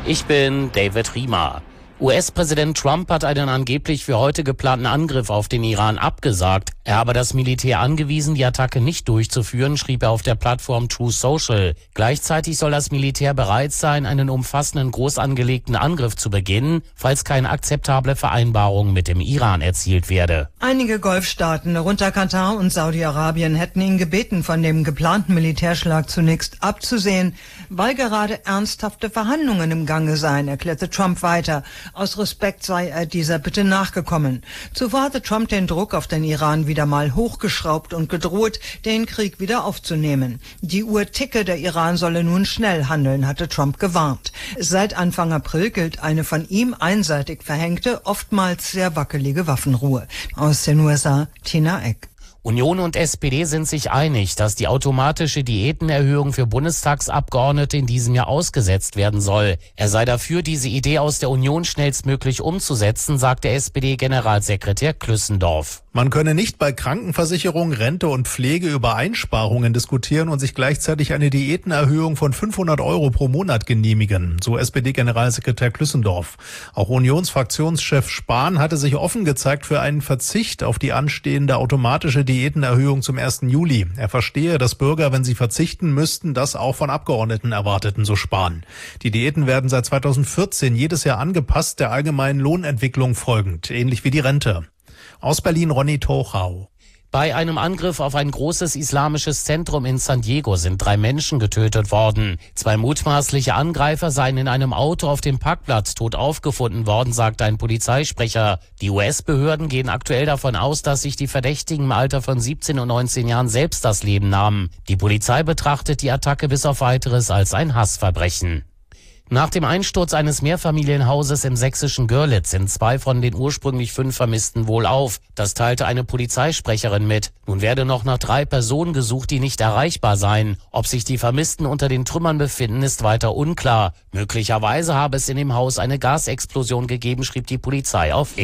Ich bin David Riemer. US-Präsident Trump hat einen angeblich für heute geplanten Angriff auf den Iran abgesagt. Er habe das Militär angewiesen, die Attacke nicht durchzuführen, schrieb er auf der Plattform Truth Social. Gleichzeitig soll das Militär bereit sein, einen umfassenden, groß angelegten Angriff zu beginnen, falls keine akzeptable Vereinbarung mit dem Iran erzielt werde. Einige Golfstaaten, darunter Katar und Saudi-Arabien, hätten ihn gebeten, von dem geplanten Militärschlag zunächst abzusehen, weil gerade ernsthafte Verhandlungen im Gange seien, erklärte Trump weiter. Aus Respekt sei er dieser Bitte nachgekommen. Zuvor hatte Trump den Druck auf den Iran wieder mal hochgeschraubt und gedroht, den Krieg wieder aufzunehmen. Die Uhr ticke, der Iran solle nun schnell handeln, hatte Trump gewarnt. Seit Anfang April gilt eine von ihm einseitig verhängte, oftmals sehr wackelige Waffenruhe. Aus den USA, Tina Eck. Union und SPD sind sich einig, dass die automatische Diätenerhöhung für Bundestagsabgeordnete in diesem Jahr ausgesetzt werden soll. Er sei dafür, diese Idee aus der Union schnellstmöglich umzusetzen, sagte SPD-Generalsekretär Klüssendorf. Man könne nicht bei Krankenversicherung, Rente und Pflege über Einsparungen diskutieren und sich gleichzeitig eine Diätenerhöhung von 500 € pro Monat genehmigen, so SPD-Generalsekretär Klüssendorf. Auch Unionsfraktionschef Spahn hatte sich offen gezeigt für einen Verzicht auf die anstehende automatische Diätenerhöhung zum 1. Juli. Er verstehe, dass Bürger, wenn sie verzichten müssten, das auch von Abgeordneten erwarteten, so Spahn. Die Diäten werden seit 2014 jedes Jahr angepasst, der allgemeinen Lohnentwicklung folgend, ähnlich wie die Rente. Aus Berlin Ronny Tochau. Bei einem Angriff auf ein großes islamisches Zentrum in San Diego sind 3 Menschen getötet worden. 2 mutmaßliche Angreifer seien in einem Auto auf dem Parkplatz tot aufgefunden worden, sagte ein Polizeisprecher. Die US-Behörden gehen aktuell davon aus, dass sich die Verdächtigen im Alter von 17 und 19 Jahren selbst das Leben nahmen. Die Polizei betrachtet die Attacke bis auf Weiteres als ein Hassverbrechen. Nach dem Einsturz eines Mehrfamilienhauses im sächsischen Görlitz sind 2 von den ursprünglich 5 Vermissten wohlauf. Das teilte eine Polizeisprecherin mit. Nun werde noch nach 3 Personen gesucht, die nicht erreichbar seien. Ob sich die Vermissten unter den Trümmern befinden, ist weiter unklar. Möglicherweise habe es in dem Haus eine Gasexplosion gegeben, schrieb die Polizei auf X.